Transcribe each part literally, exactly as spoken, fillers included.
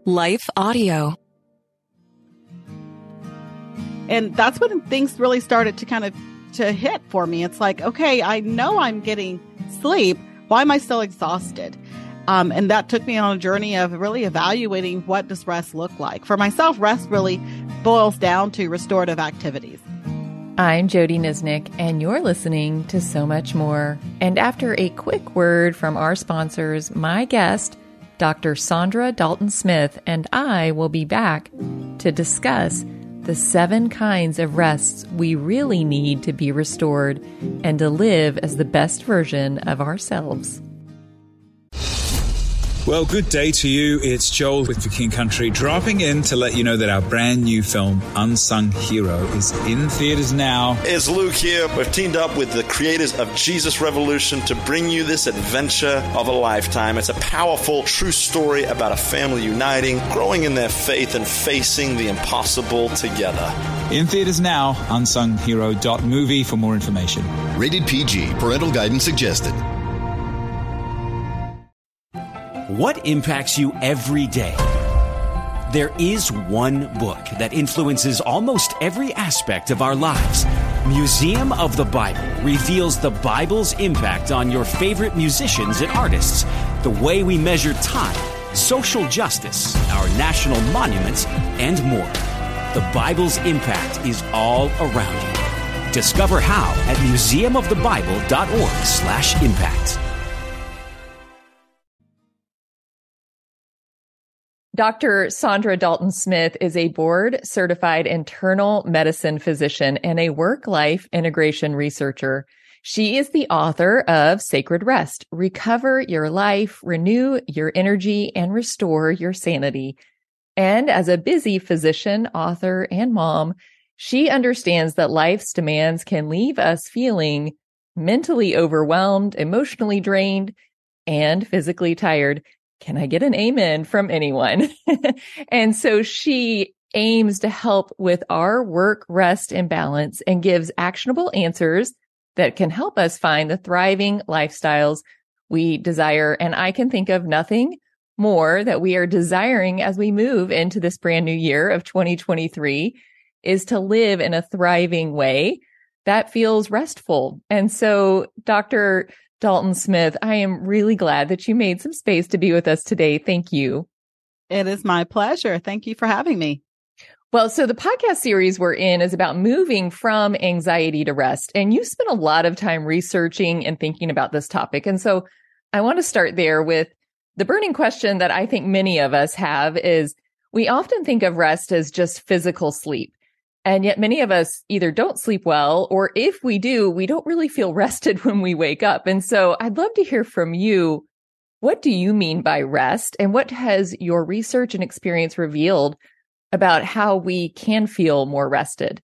Life Audio. And that's when things really started to kind of to hit for me. It's like, okay, I know I'm getting sleep. Why am I still exhausted? Um, and that took me on a journey of really evaluating what does rest look like. For myself, rest really boils down to restorative activities. I'm Jody Nisnik, and you're listening to So Much More. And after a quick word from our sponsors, my guest, Doctor Saundra Dalton-Smith, and I will be back to discuss the seven kinds of rests we really need to be restored and to live as the best version of ourselves. Well, good day to you. It's Joel with For King Country, dropping in to let you know that our brand new film, Unsung Hero, is in theaters now. It's Luke here. We've teamed up with the creators of Jesus Revolution to bring you this adventure of a lifetime. It's a powerful, true story about a family uniting, growing in their faith, and facing the impossible together. In theaters now, unsung hero dot movie for more information. Rated P G. Parental guidance suggested. What impacts you every day? There is one book that influences almost every aspect of our lives. Museum of the Bible reveals the Bible's impact on your favorite musicians and artists, the way we measure time, social justice, our national monuments, and more. The Bible's impact is all around you. Discover how at museum of the bible dot org slash impact. Doctor Saundra Dalton-Smith is a board-certified internal medicine physician and a work-life integration researcher. She is the author of Sacred Rest, Recover Your Life, Renew Your Energy, and Restore Your Sanity. And as a busy physician, author, and mom, she understands that life's demands can leave us feeling mentally overwhelmed, emotionally drained, and physically tired. Can I get an amen from anyone? And so she aims to help with our work, rest, and balance and gives actionable answers that can help us find the thriving lifestyles we desire. And I can think of nothing more that we are desiring as we move into this brand new year of twenty twenty-three is to live in a thriving way that feels restful. And so, Doctor Dalton-Smith, I am really glad that you made some space to be with us today. Thank you. It is my pleasure. Thank you for having me. Well, so the podcast series we're in is about moving from anxiety to rest. And you spent a lot of time researching and thinking about this topic. And so I want to start there with the burning question that I think many of us have is we often think of rest as just physical sleep. And yet many of us either don't sleep well, or if we do, we don't really feel rested when we wake up. And so I'd love to hear from you. What do you mean by rest? And what has your research and experience revealed about how we can feel more rested?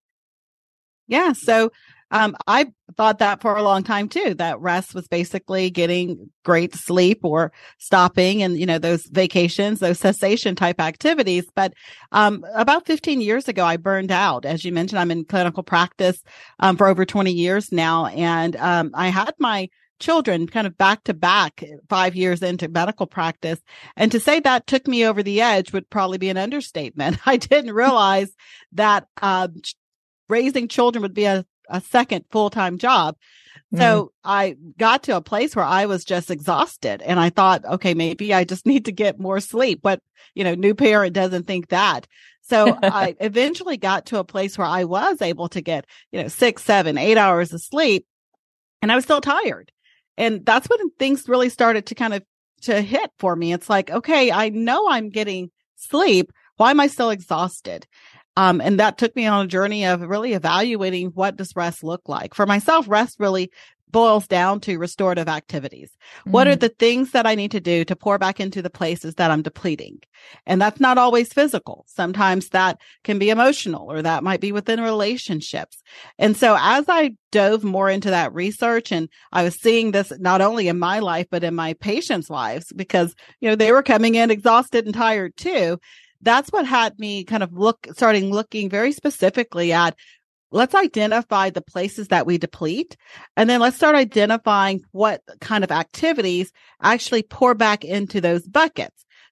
Yeah. So um, I thought that for a long time too, that rest was basically getting great sleep or stopping and, you know, those vacations, those cessation type activities. But um, about fifteen years ago, I burned out. As you mentioned, I'm in clinical practice um, for over twenty years now. And um, I had my children kind of back to back five years into medical practice. And to say that took me over the edge would probably be an understatement. I didn't realize that uh, raising children would be a a second full-time job. So mm. I got to a place where I was just exhausted and I thought, okay, maybe I just need to get more sleep. But, you know, new parent doesn't think that. So I eventually got to a place where I was able to get, you know, six, seven, eight hours of sleep and I was still tired. And that's when things really started to kind of to hit for me. It's like, okay, I know I'm getting sleep. Why am I still exhausted? Um, and that took me on a journey of really evaluating what does rest look like. For myself, rest really boils down to restorative activities. Mm. What are the things that I need to do to pour back into the places that I'm depleting? And that's not always physical. Sometimes that can be emotional, or that might be within relationships. And so as I dove more into that research, and I was seeing this not only in my life, but in my patients' lives, because, you know, they were coming in exhausted and tired too. That's what had me kind of look, starting looking very specifically at, let's identify the places that we deplete, and then let's start identifying what kind of activities actually pour back into those buckets.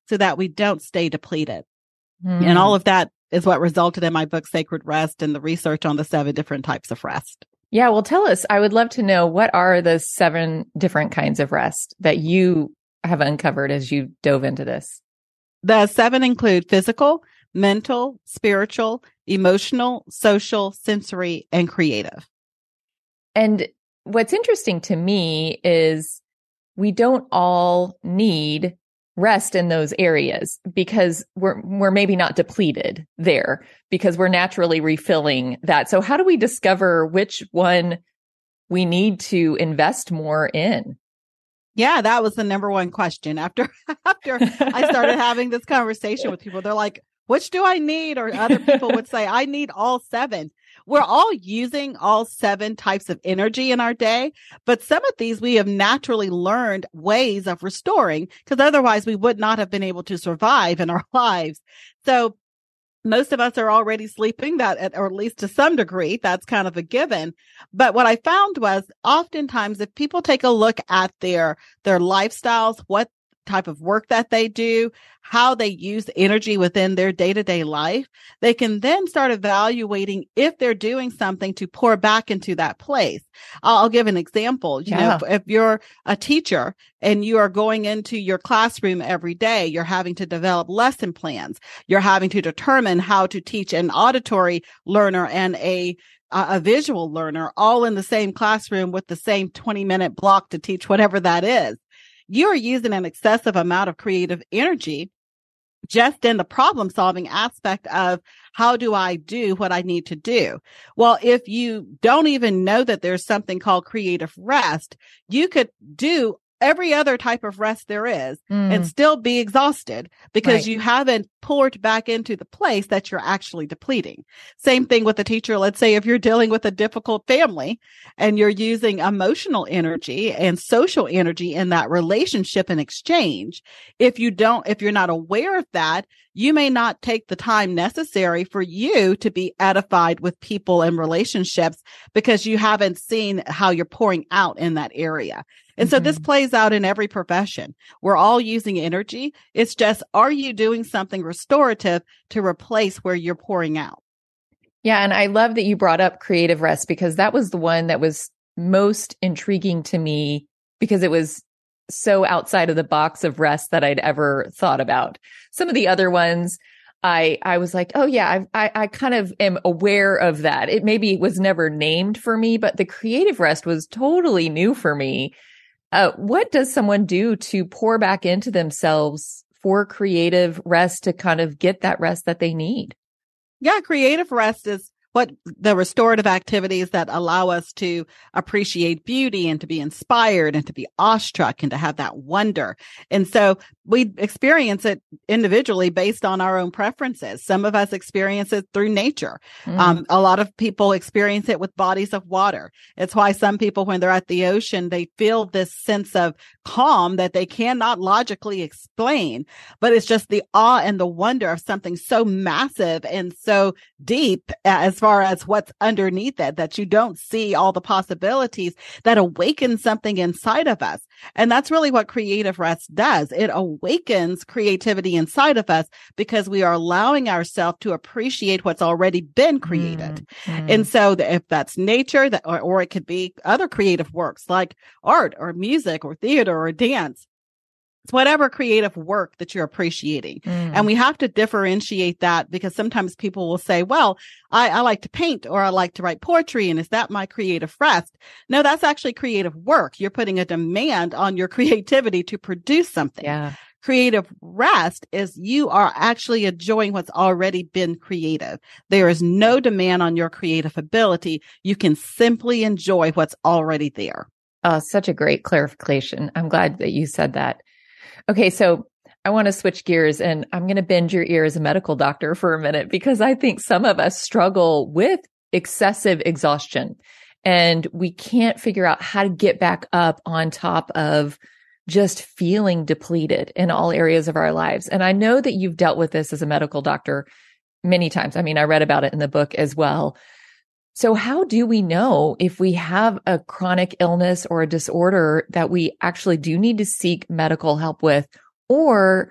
so that we don't stay depleted. Mm. And all of that is what resulted in my book, Sacred Rest, and the research on the seven different types of rest. Yeah, well, tell us. I would love to know, what are the seven different kinds of rest that you have uncovered as you dove into this? The seven include physical, mental, spiritual, emotional, social, sensory, and creative. And what's interesting to me is we don't all need rest in those areas because we're we're maybe not depleted there because we're naturally refilling that. So how do we discover which one we need to invest more in? Yeah, that was the number one question. After after I started having this conversation with people, they're like, which do I need? Or other people would say, I need all seven. We're all using all seven types of energy in our day, but some of these we have naturally learned ways of restoring because otherwise we would not have been able to survive in our lives. So most of us are already sleeping, that, or at least to some degree, that's kind of a given. But what I found was oftentimes if people take a look at their, their lifestyles, what type of work that they do, how they use energy within their day-to-day life, they can then start evaluating if they're doing something to pour back into that place. I'll give an example. You Yeah. know, if you're a teacher and you are going into your classroom every day, you're having to develop lesson plans. You're having to determine how to teach an auditory learner and a a visual learner all in the same classroom with the same twenty minute block to teach whatever that is. You're using an excessive amount of creative energy just in the problem solving aspect of how do I do what I need to do? Well, if you don't even know that there's something called creative rest, you could do every other type of rest there is Mm. and still be exhausted because Right. you haven't poured back into the place that you're actually depleting. Same thing with the teacher. Let's say if you're dealing with a difficult family and you're using emotional energy and social energy in that relationship and exchange, if you don't, if you're not aware of that, you may not take the time necessary for you to be edified with people and relationships because you haven't seen how you're pouring out in that area. And so this plays out in every profession. We're all using energy. It's just, are you doing something restorative to replace where you're pouring out? Yeah. And I love that you brought up creative rest because that was the one that was most intriguing to me because it was so outside of the box of rest that I'd ever thought about. Some of the other ones, I, I was like, oh yeah, I, I, I kind of am aware of that. It maybe was never named for me, but the creative rest was totally new for me. Uh, what does someone do to pour back into themselves for creative rest to kind of get that rest that they need? Yeah, creative rest is what the restorative activities that allow us to appreciate beauty and to be inspired and to be awestruck and to have that wonder. And so we experience it individually based on our own preferences. Some of us experience it through nature. Mm. Um, a lot of people experience it with bodies of water. It's why some people, when they're at the ocean, they feel this sense of calm that they cannot logically explain, but it's just the awe and the wonder of something so massive and so deep as far as what's underneath it, that you don't see all the possibilities that awaken something inside of us. And that's really what creative rest does. It awakens creativity inside of us because we are allowing ourselves to appreciate what's already been created. Mm-hmm. And so if that's nature, that, or, or it could be other creative works like art or music or theater or dance. It's whatever creative work that you're appreciating. Mm. And we have to differentiate that because sometimes people will say, well, I, I like to paint or I like to write poetry. And is that my creative rest? No, that's actually creative work. You're putting a demand on your creativity to produce something. Yeah. Creative rest is you are actually enjoying what's already been creative. There is no demand on your creative ability. You can simply enjoy what's already there. Oh, such a great clarification. I'm glad that you said that. Okay, so I want to switch gears and I'm going to bend your ear as a medical doctor for a minute because I think some of us struggle with excessive exhaustion and we can't figure out how to get back up on top of just feeling depleted in all areas of our lives. And I know that you've dealt with this as a medical doctor many times. I mean, I read about it in the book as well. So how do we know if we have a chronic illness or a disorder that we actually do need to seek medical help with, or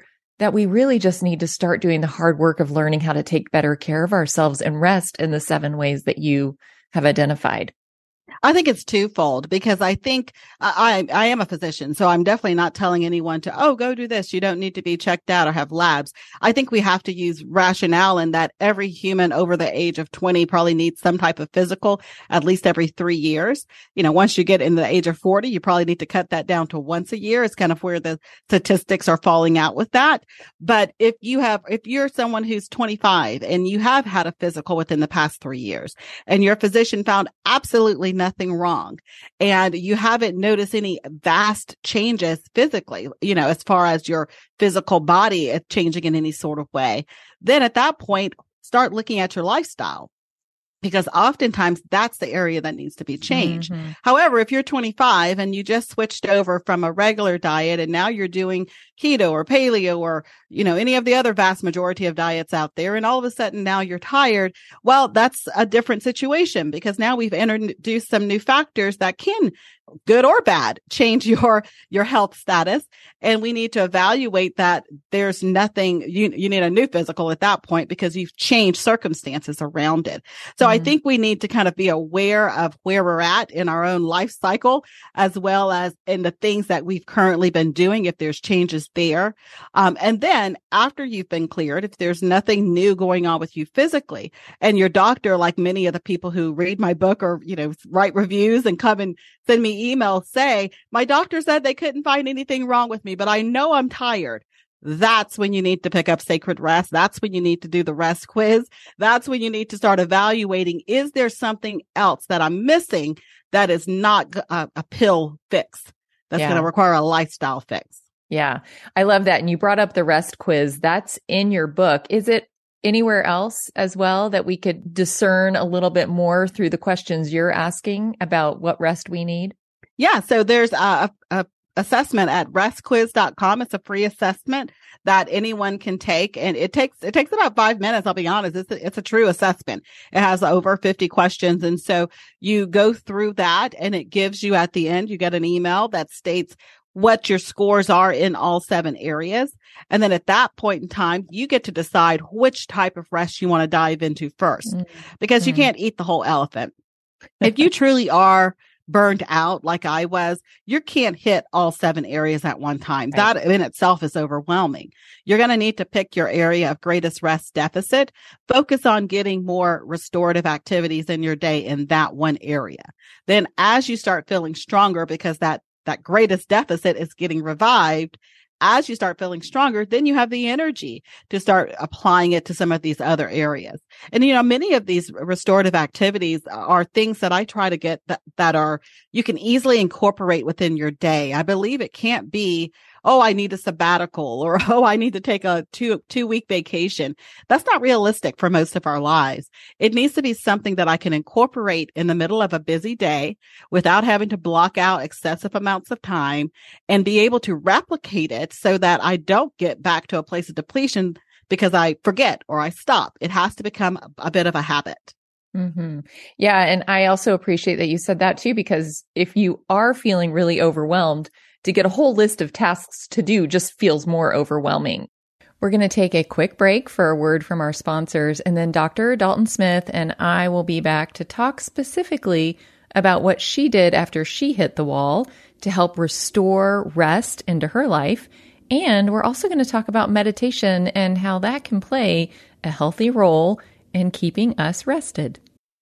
that we really just need to start doing the hard work of learning how to take better care of ourselves and rest in the seven ways that you have identified? I think it's twofold, because I think I, I am a physician, so I'm definitely not telling anyone to, oh, go do this. You don't need to be checked out or have labs. I think we have to use rationale in that every human over the age of twenty probably needs some type of physical at least every three years. You know, once you get in the age of forty, you probably need to cut that down to once a year. It's kind of where the statistics are falling out with that. But if you have, if you're someone who's twenty-five and you have had a physical within the past three years and your physician found absolutely nothing nothing wrong, and you haven't noticed any vast changes physically, you know, as far as your physical body changing in any sort of way, then at that point, start looking at your lifestyle. Because oftentimes that's the area that needs to be changed. Mm-hmm. However, if you're twenty-five and you just switched over from a regular diet and now you're doing keto or paleo or, you know, any of the other vast majority of diets out there, and all of a sudden now you're tired, well, that's a different situation, because now we've introduced some new factors that can, good or bad, change your, your health status. And we need to evaluate that there's nothing, you, you need a new physical at that point because you've changed circumstances around it. So mm-hmm. I think we need to kind of be aware of where we're at in our own life cycle, as well as in the things that we've currently been doing, if there's changes there. Um, and then after you've been cleared, if there's nothing new going on with you physically, and your doctor, like many of the people who read my book or, you know, write reviews and come and send me emails, say, my doctor said they couldn't find anything wrong with me, but I know I'm tired. That's when you need to pick up Sacred Rest. That's when you need to do the rest quiz. That's when you need to start evaluating, is there something else that I'm missing that is not a, a pill fix? That's yeah. going to require a lifestyle fix. Yeah, I love that. And you brought up the rest quiz. That's in your book. Is it anywhere else as well that we could discern a little bit more through the questions you're asking about what rest we need? Yeah. So there's a, a assessment at rest quiz dot com. It's a free assessment that anyone can take. And it takes, it takes about five minutes. I'll be honest. It's a, it's a true assessment. It has over fifty questions. And so you go through that, and it gives you, at the end, you get an email that states what your scores are in all seven areas. And then at that point in time, you get to decide which type of rest you want to dive into first, mm-hmm. because you can't eat the whole elephant. If you truly are burned out like I was, you can't hit all seven areas at one time. Right. That in itself is overwhelming. You're going to need to pick your area of greatest rest deficit, focus on getting more restorative activities in your day in that one area. Then as you start feeling stronger, because that that greatest deficit is getting revived, as you start feeling stronger, then you have the energy to start applying it to some of these other areas. And, you know, many of these restorative activities are things that I try to get that, that are, you can easily incorporate within your day. I believe it can't be, oh, I need a sabbatical, or, oh, I need to take a two, two week vacation. That's not realistic for most of our lives. It needs to be something that I can incorporate in the middle of a busy day without having to block out excessive amounts of time, and be able to replicate it so that I don't get back to a place of depletion because I forget or I stop. It has to become a bit of a habit. Mm-hmm. Yeah. And I also appreciate that you said that too, because if you are feeling really overwhelmed, to get a whole list of tasks to do just feels more overwhelming. We're going to take a quick break for a word from our sponsors, and then Doctor Dalton Smith and I will be back to talk specifically about what she did after she hit the wall to help restore rest into her life. And we're also going to talk about meditation and how that can play a healthy role in keeping us rested.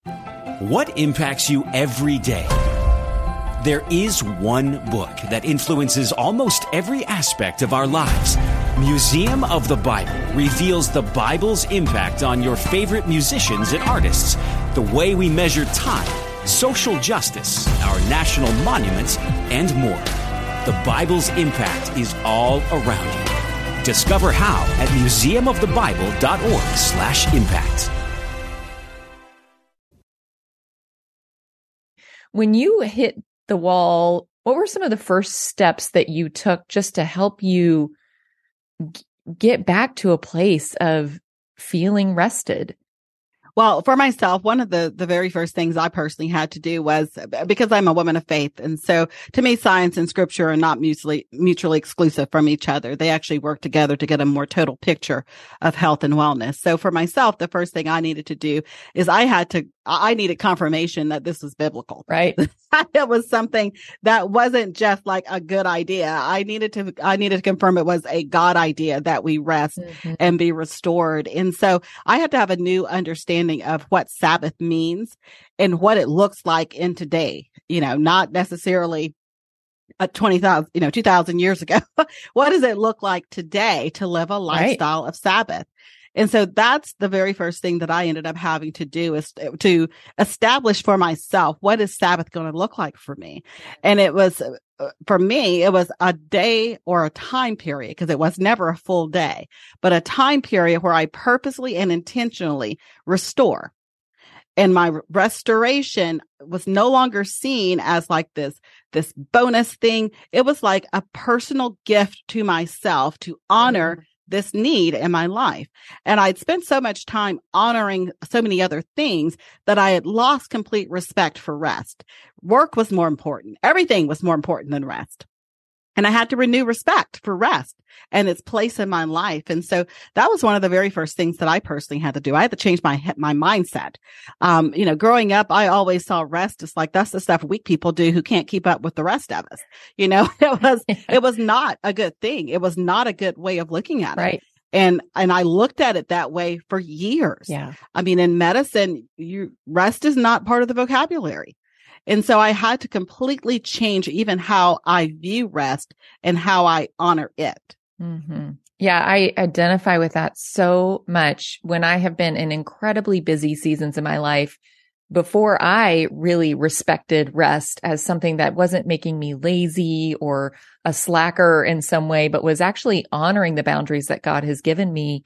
What impacts you every day? There is one book that influences almost every aspect of our lives. Museum of the Bible reveals the Bible's impact on your favorite musicians and artists, the way we measure time, social justice, our national monuments, and more. The Bible's impact is all around you. Discover how at museum of the bible dot org slash impact. When you hit the wall, what were some of the first steps that you took just to help you g- get back to a place of feeling rested? Well, for myself, one of the, the very first things I personally had to do was, because I'm a woman of faith. And so to me, science and scripture are not mutually, mutually exclusive from each other. They actually work together to get a more total picture of health and wellness. So for myself, the first thing I needed to do is I had to, I needed confirmation that this was biblical. Right. It was something that wasn't just like a good idea. I needed to, I needed to confirm it was a God idea that we rest mm-hmm. and be restored. And so I had to have a new understanding of what Sabbath means and what it looks like in today, you know, not necessarily a twenty thousand, you know, two thousand years ago. What does it look like today to live a lifestyle right. of Sabbath? And so that's the very first thing that I ended up having to do is to establish for myself, what is Sabbath going to look like for me? And it was, for me, it was a day or a time period, because it was never a full day, but a time period where I purposely and intentionally restore. And my restoration was no longer seen as like this, this bonus thing. It was like a personal gift to myself to honor mm-hmm. this need in my life. And I'd spent so much time honoring so many other things that I had lost complete respect for rest. Work was more important. Everything was more important than rest. And I had to renew respect for rest and its place in my life. And so that was one of the very first things that I personally had to do. I had to change my, my mindset. Um, you know, growing up, I always saw rest as like, that's the stuff weak people do who can't keep up with the rest of us. You know, it was, it was not a good thing. It was not a good way of looking at right. it. And, and I looked at it that way for years. Yeah. I mean, in medicine, you rest is not part of the vocabulary. And so I had to completely change even how I view rest and how I honor it. Mm-hmm. Yeah, I identify with that so much when I have been in incredibly busy seasons in my life before I really respected rest as something that wasn't making me lazy or a slacker in some way, but was actually honoring the boundaries that God has given me.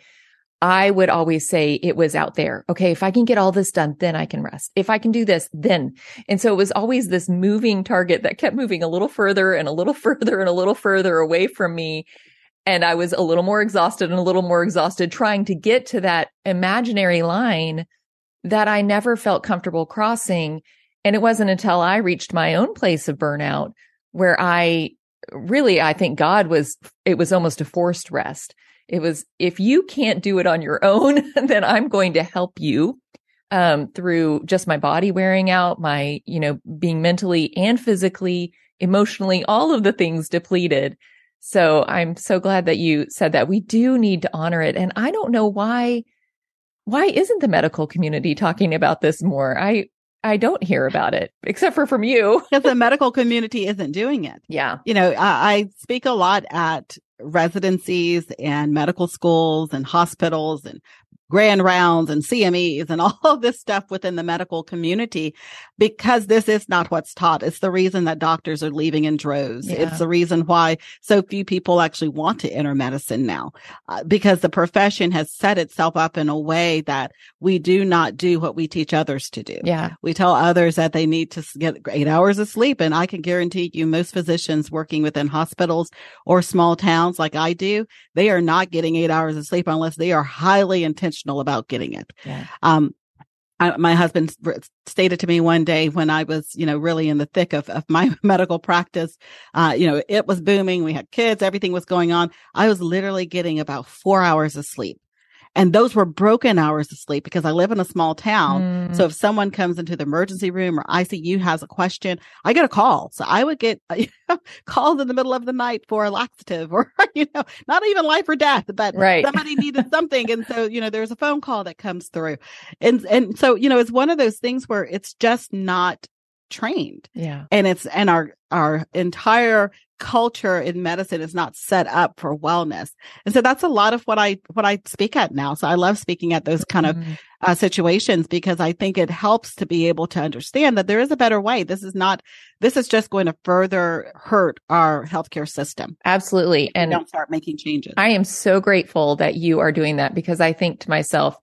I would always say it was out there. Okay, if I can get all this done, then I can rest. If I can do this, then. And so it was always this moving target that kept moving a little further and a little further and a little further away from me. And I was a little more exhausted and a little more exhausted trying to get to that imaginary line that I never felt comfortable crossing. And it wasn't until I reached my own place of burnout where I really, I think God was, it was almost a forced rest. It was, if you can't do it on your own, then I'm going to help you um, through just my body wearing out, my, you know, being mentally and physically, emotionally, all of the things depleted. So I'm so glad that you said that. We do need to honor it. And I don't know why, why isn't the medical community talking about this more? I, I don't hear about it except for from you. Because the medical community isn't doing it. Yeah. You know, I, I speak a lot at residencies and medical schools and hospitals and grand rounds and C M Es and all of this stuff within the medical community, because this is not what's taught. It's the reason that doctors are leaving in droves. Yeah. It's the reason why so few people actually want to enter medicine now, uh, because the profession has set itself up in a way that we do not do what we teach others to do. Yeah. We tell others that they need to get eight hours of sleep. And I can guarantee you most physicians working within hospitals or small towns like I do, they are not getting eight hours of sleep unless they are highly intentional about getting it. Yeah. Um, I, my husband stated to me one day when I was, you know, really in the thick of, of my medical practice, uh, you know, it was booming. We had kids, everything was going on. I was literally getting about four hours of sleep. And those were broken hours of sleep because I live in a small town. Mm. So if someone comes into the emergency room or I C U has a question, I get a call. So I would get you know, called in the middle of the night for a laxative or, you know, not even life or death, but right. somebody needed something. And so, you know, there's a phone call that comes through. And, and so, you know, it's one of those things where it's just not trained. Yeah. And it's, and our, our entire culture in medicine is not set up for wellness. And so that's a lot of what I, what I speak at now. So I love speaking at those kind mm-hmm. of uh, situations because I think it helps to be able to understand that there is a better way. This is not, this is just going to further hurt our healthcare system. Absolutely. And don't start making changes. I am so grateful that you are doing that because I think to myself,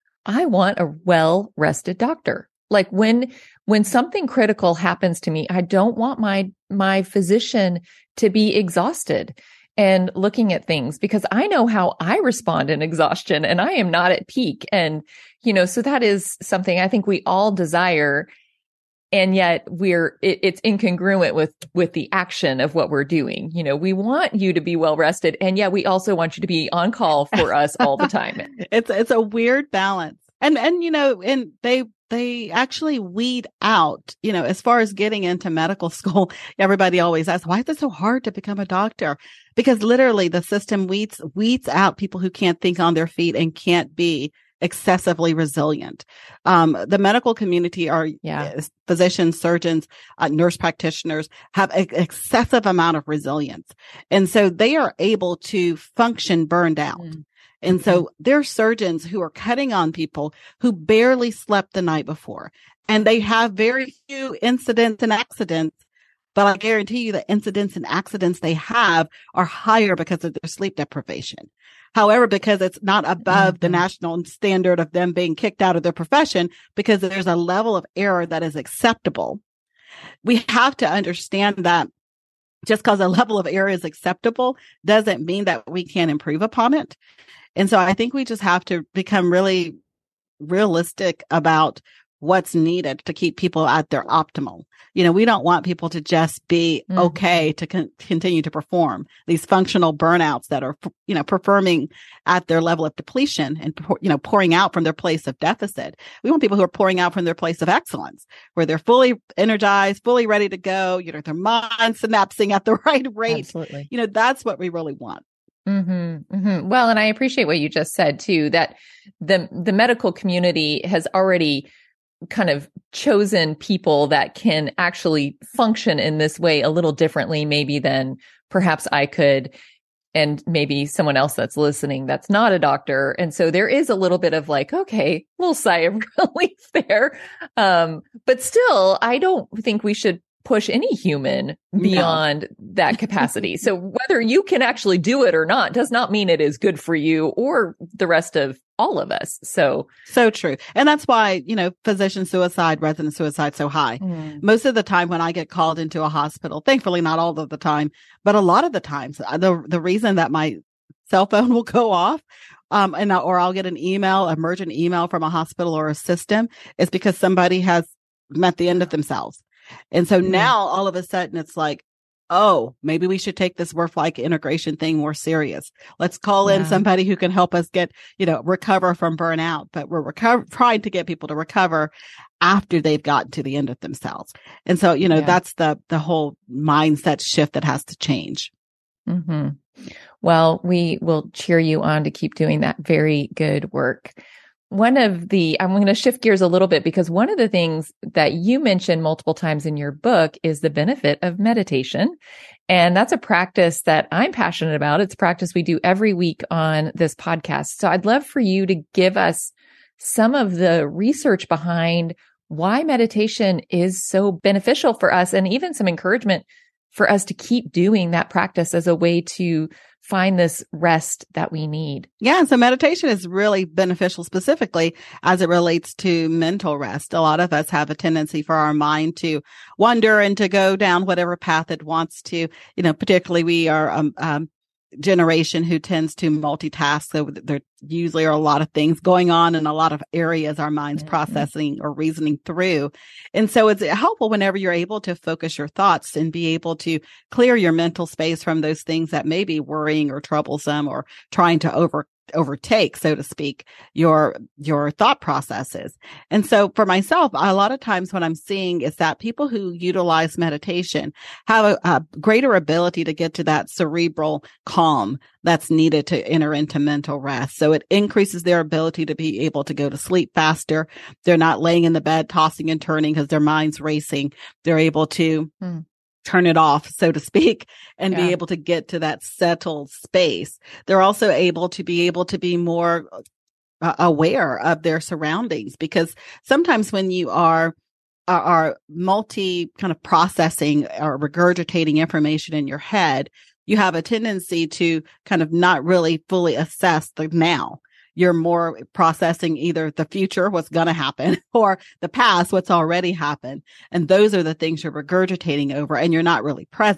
I want a well-rested doctor. Like when, when something critical happens to me, I don't want my, my physician to be exhausted. and looking at things, because I know how I respond in exhaustion and I am not at peak. And, you know, so that is something I think we all desire. And yet we're, it, it's incongruent with, with the action of what we're doing. You know, we want you to be well rested. And yet we also want you to be on call for us all the time. It's, it's a weird balance. And, and, you know, and they, they actually weed out, you know, as far as getting into medical school, everybody always asks, why is it so hard to become a doctor? Because literally the system weeds, weeds out people who can't think on their feet and can't be excessively resilient. Um, the medical community are yeah. physicians, surgeons, uh, nurse practitioners have an excessive amount of resilience. And so they are able to function burned out. Mm. And so there are surgeons who are cutting on people who barely slept the night before, and they have very few incidents and accidents. But I guarantee you the incidents and accidents they have are higher because of their sleep deprivation. However, because it's not above mm-hmm. the national standard of them being kicked out of their profession, because there's a level of error that is acceptable. We have to understand that just because a level of error is acceptable doesn't mean that we can't improve upon it. And so I think we just have to become really realistic about what's needed to keep people at their optimal. You know, we don't want people to just be mm. okay to con- continue to perform these functional burnouts that are, you know, performing at their level of depletion and, you know, pouring out from their place of deficit. We want people who are pouring out from their place of excellence, where they're fully energized, fully ready to go, you know, their mind synapsing at the right rate. Absolutely. You know, that's what we really want. Mm-hmm, mm-hmm. Well, and I appreciate what you just said too, that the, the medical community has already kind of chosen people that can actually function in this way a little differently, maybe than perhaps I could, and maybe someone else that's listening that's not a doctor. And so there is a little bit of like, okay, little sigh of relief there. Um, but still, I don't think we should push any human beyond no. that capacity. So whether you can actually do it or not does not mean it is good for you or the rest of all of us. So, so true. And that's why, you know, physician suicide, resident suicide so high. Mm. Most of the time when I get called into a hospital, thankfully not all of the time, but a lot of the times, the, the reason that my cell phone will go off, um, and, or I'll get an email, emergent email from a hospital or a system is because somebody has met the end of themselves. And so now all of a sudden it's like, oh, maybe we should take this work-life integration thing more serious. Let's call yeah. in somebody who can help us get, you know, recover from burnout. But we're recover- trying to get people to recover after they've gotten to the end of themselves. And so, you know, yeah. that's the the whole mindset shift that has to change. Mm-hmm. Well, we will cheer you on to keep doing that very good work. One of the, I'm going to shift gears a little bit, because one of the things that you mentioned multiple times in your book is the benefit of meditation. And that's a practice that I'm passionate about. It's a practice we do every week on this podcast. So I'd love for you to give us some of the research behind why meditation is so beneficial for us, and even some encouragement for us to keep doing that practice as a way to find this rest that we need. Yeah. So meditation is really beneficial, specifically as it relates to mental rest. A lot of us have a tendency for our mind to wander and to go down whatever path it wants to, you know, particularly we are, um, um, generation who tends to multitask. So there usually are a lot of things going on in a lot of areas our mind's mm-hmm. processing or reasoning through. And so it's helpful whenever you're able to focus your thoughts and be able to clear your mental space from those things that may be worrying or troublesome or trying to over overtake, so to speak, your, your thought processes. And so for myself, a lot of times what I'm seeing is that people who utilize meditation have a, a greater ability to get to that cerebral calm that's needed to enter into mental rest. So it increases their ability to be able to go to sleep faster. They're not laying in the bed, tossing and turning because their mind's racing. They're able to hmm. turn it off, so to speak, and yeah. be able to get to that settled space. They're also able to be able to be more uh, aware of their surroundings, because sometimes when you are are, are multi kind of processing or regurgitating information in your head, you have a tendency to kind of not really fully assess the now. You're more processing either the future, what's going to happen, or the past, what's already happened. And those are the things you're regurgitating over, and you're not really present.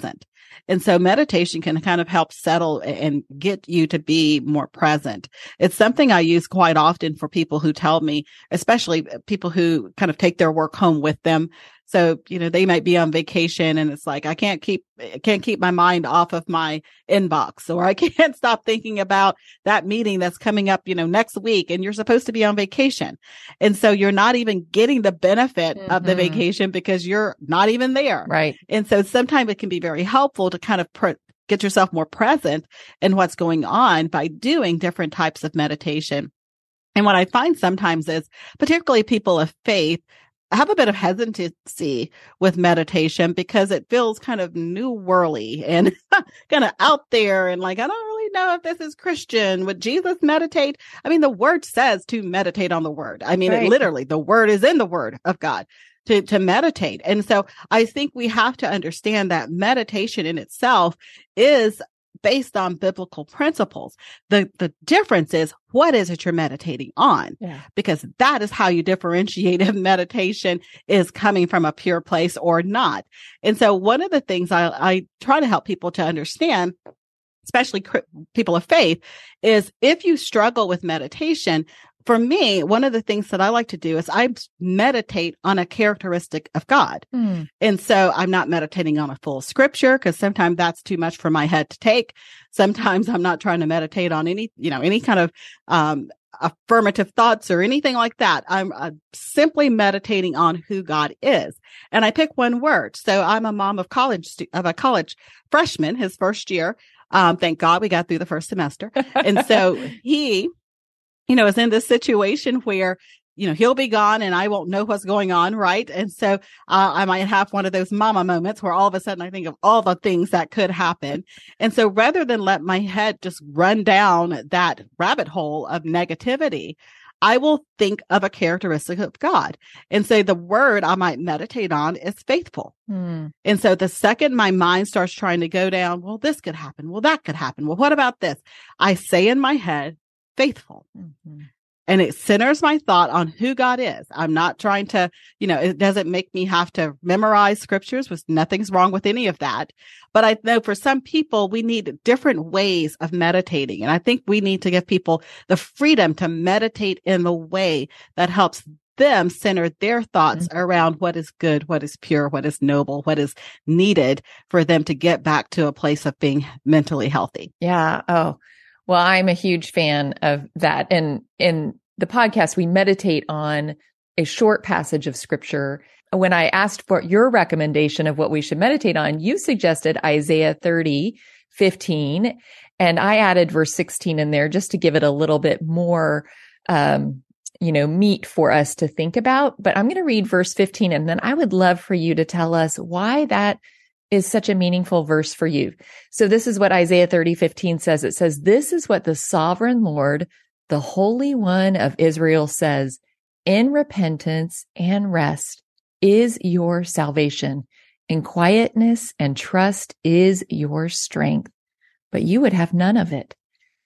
And so meditation can kind of help settle and get you to be more present. It's something I use quite often for people who tell me, especially people who kind of take their work home with them. So, you know, they might be on vacation and it's like, I can't keep, I can't keep my mind off of my inbox, or I can't stop thinking about that meeting that's coming up, you know, next week, and you're supposed to be on vacation. And so you're not even getting the benefit mm-hmm. of the vacation because you're not even there. Right. And so sometimes it can be very helpful to kind of pr- get yourself more present in what's going on by doing different types of meditation. And what I find sometimes is, particularly people of faith, I have a bit of hesitancy with meditation because it feels kind of new worldly and kind of out there, and like, I don't really know if this is Christian. Would Jesus meditate? I mean, the word says to meditate on the word. I mean, right. it literally, the word is in the word of God to, to meditate. And so I think we have to understand that meditation in itself is based on biblical principles. The the difference is, what is it you're meditating on? Yeah. Because that is how you differentiate if meditation is coming from a pure place or not. And so one of the things I, I try to help people to understand, especially cr- people of faith, is if you struggle with meditation, for me, one of the things that I like to do is I meditate on a characteristic of God. Mm. And so I'm not meditating on a full scripture, because sometimes that's too much for my head to take. Sometimes I'm not trying to meditate on any, you know, any kind of um, affirmative thoughts or anything like that. I'm uh, simply meditating on who God is. And I pick one word. So I'm a mom of college, stu- of a college freshman, his first year. Um, thank God we got through the first semester. And so he, you know, is in this situation where, you know, he'll be gone and I won't know what's going on. Right. And so uh, I might have one of those mama moments where all of a sudden I think of all the things that could happen. And so rather than let my head just run down that rabbit hole of negativity, I will think of a characteristic of God. And so the word I might meditate on is faithful. Mm. And so the second my mind starts trying to go down, well, this could happen. Well, that could happen. Well, what about this? I say in my head, faithful. Mm-hmm. And it centers my thought on who God is. I'm not trying to, you know, it doesn't make me have to memorize scriptures, which nothing's wrong with any of that. But I know for some people, we need different ways of meditating. And I think we need to give people the freedom to meditate in the way that helps them center their thoughts mm-hmm. around what is good, what is pure, what is noble, what is needed for them to get back to a place of being mentally healthy. Yeah. Oh, well, I'm a huge fan of that. And in the podcast, we meditate on a short passage of scripture. When I asked for your recommendation of what we should meditate on, you suggested Isaiah thirty fifteen, and I added verse sixteen in there just to give it a little bit more, um, you know, meat for us to think about. But I'm going to read verse fifteen, and then I would love for you to tell us why that is such a meaningful verse for you. So this is what Isaiah thirty fifteen says. It says, "This is what the sovereign Lord, the Holy One of Israel says, in repentance and rest is your salvation, in quietness and trust is your strength, but you would have none of it."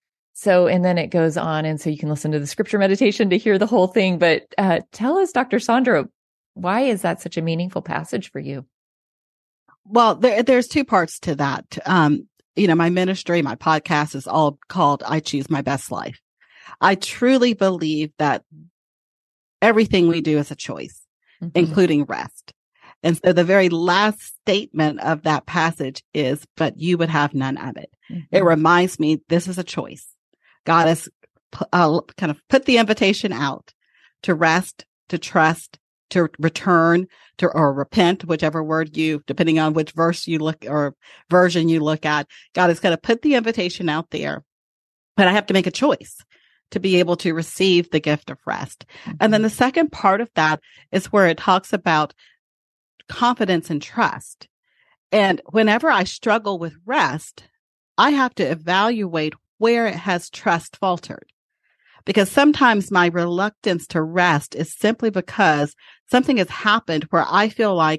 So, and then it goes on. And so you can listen to the scripture meditation to hear the whole thing. But uh, tell us, Doctor Sandra, why is that such a meaningful passage for you? Well, there, there's two parts to that. Um, you know, my ministry, my podcast is all called I Choose My Best Life. I truly believe that everything we do is a choice, mm-hmm. including rest. And so the very last statement of that passage is, but you would have none of it. Mm-hmm. It reminds me, this is a choice. God has uh, kind of put the invitation out to rest, to trust, to return, to or repent, whichever word you, depending on which verse you look or version you look at. God is going to put the invitation out there, but I have to make a choice to be able to receive the gift of rest. Mm-hmm. And then the second part of that is where it talks about confidence and trust. And whenever I struggle with rest, I have to evaluate where it has trust faltered. Because sometimes my reluctance to rest is simply because something has happened where I feel like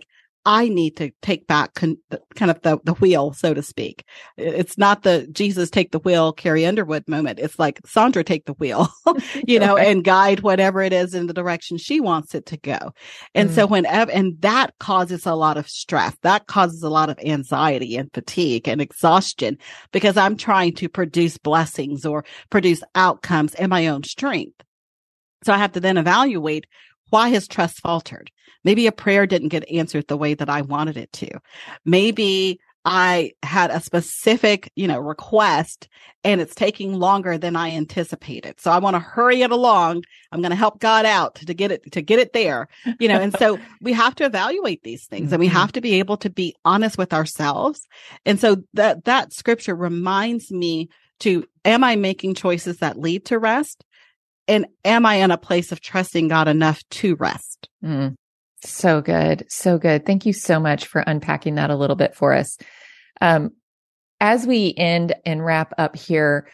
I need to take back con- kind of the, the wheel, so to speak. It's not the Jesus take the wheel, Carrie Underwood moment. It's like Sandra take the wheel, you know, okay. and guide whatever it is in the direction she wants it to go. And mm. so whenever, and that causes a lot of stress. That causes a lot of anxiety and fatigue and exhaustion because I'm trying to produce blessings or produce outcomes in my own strength. So I have to then evaluate, why has trust faltered? Maybe a prayer didn't get answered the way that I wanted it to. Maybe I had a specific, you know, request and it's taking longer than I anticipated. So I want to hurry it along. I'm going to help God out to get it, to get it there, you know, and so we have to evaluate these things mm-hmm. and we have to be able to be honest with ourselves. And so that, that scripture reminds me to, am I making choices that lead to rest? And am I in a place of trusting God enough to rest? Mm. So good. So good. Thank you so much for unpacking that a little bit for us. Um, as we end and wrap up here,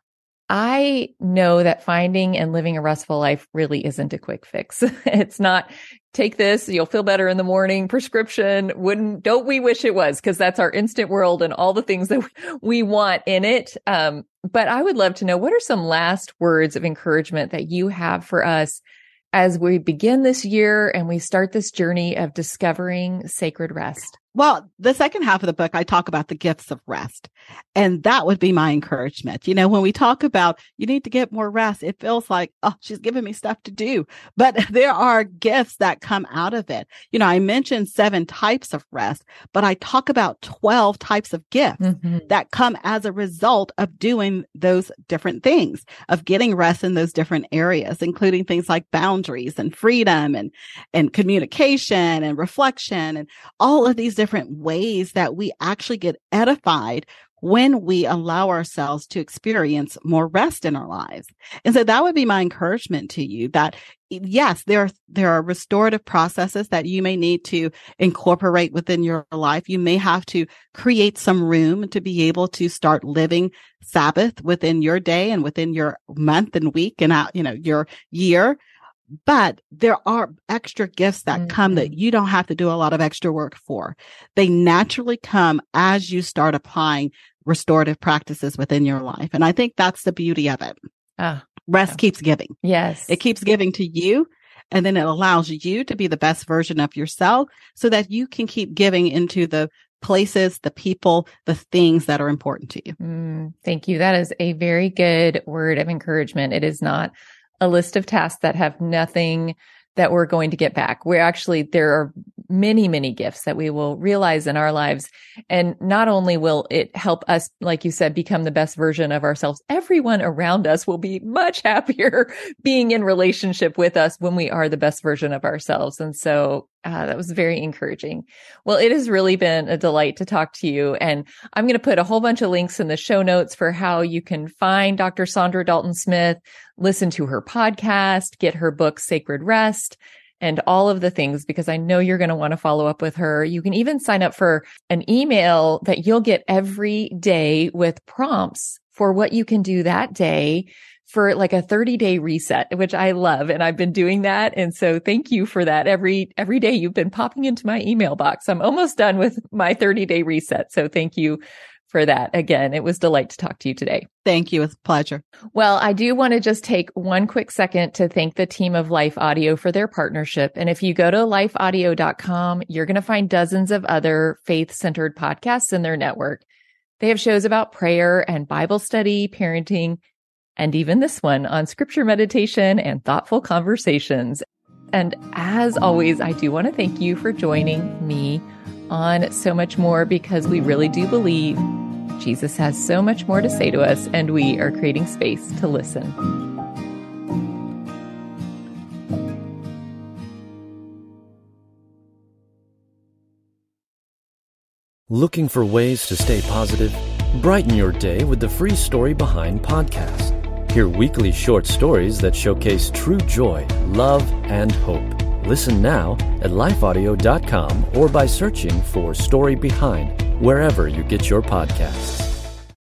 I know that finding and living a restful life really isn't a quick fix. It's not take this, you'll feel better in the morning prescription. Wouldn't, don't we wish it was? Because that's our instant world and all the things that we want in it. Um, but I would love to know, what are some last words of encouragement that you have for us as we begin this year and we start this journey of discovering sacred rest? Well, the second half of the book, I talk about the gifts of rest. And that would be my encouragement. You know, when we talk about you need to get more rest, it feels like, oh, she's giving me stuff to do. But there are gifts that come out of it. You know, I mentioned seven types of rest, but I talk about twelve types of gifts mm-hmm. that come as a result of doing those different things, of getting rest in those different areas, including things like boundaries and freedom and, and communication and reflection and all of these different different ways that we actually get edified when we allow ourselves to experience more rest in our lives. And so that would be my encouragement to you, that yes, there are, there are restorative processes that you may need to incorporate within your life. You may have to create some room to be able to start living Sabbath within your day and within your month and week and out, you know, your year. But there are extra gifts that mm-hmm. come that you don't have to do a lot of extra work for. They naturally come as you start applying restorative practices within your life. And I think that's the beauty of it. Oh, Rest yeah. keeps giving. Yes. It keeps giving to you. And then it allows you to be the best version of yourself so that you can keep giving into the places, the people, the things that are important to you. Mm, thank you. That is a very good word of encouragement. It is not a list of tasks that have nothing that we're going to get back. We're actually, there are many, many gifts that we will realize in our lives. And not only will it help us, like you said, become the best version of ourselves, everyone around us will be much happier being in relationship with us when we are the best version of ourselves. And so uh, that was very encouraging. Well, it has really been a delight to talk to you. And I'm going to put a whole bunch of links in the show notes for how you can find Doctor Sandra Dalton Smith, listen to her podcast, get her book, Sacred Rest, and all of the things, because I know you're going to want to follow up with her. You can even sign up for an email that you'll get every day with prompts for what you can do that day for like a thirty day reset, which I love. And I've been doing that. And so thank you for that. Every, every day you've been popping into my email box. I'm almost done with my thirty day reset. So thank you for that. Again, it was a delight to talk to you today. Thank you. It's a pleasure. Well, I do want to just take one quick second to thank the team of Life Audio for their partnership. And if you go to life audio dot com, you're going to find dozens of other faith-centered podcasts in their network. They have shows about prayer and Bible study, parenting, and even this one on scripture meditation and thoughtful conversations. And as always, I do want to thank you for joining me on So Much More, because we really do believe Jesus has so much more to say to us, and we are creating space to listen. Looking for ways to stay positive? Brighten your day with the Free Story Behind podcast. Hear weekly short stories that showcase true joy, love, and hope. Listen now at life audio dot com or by searching for Story Behind wherever you get your podcasts.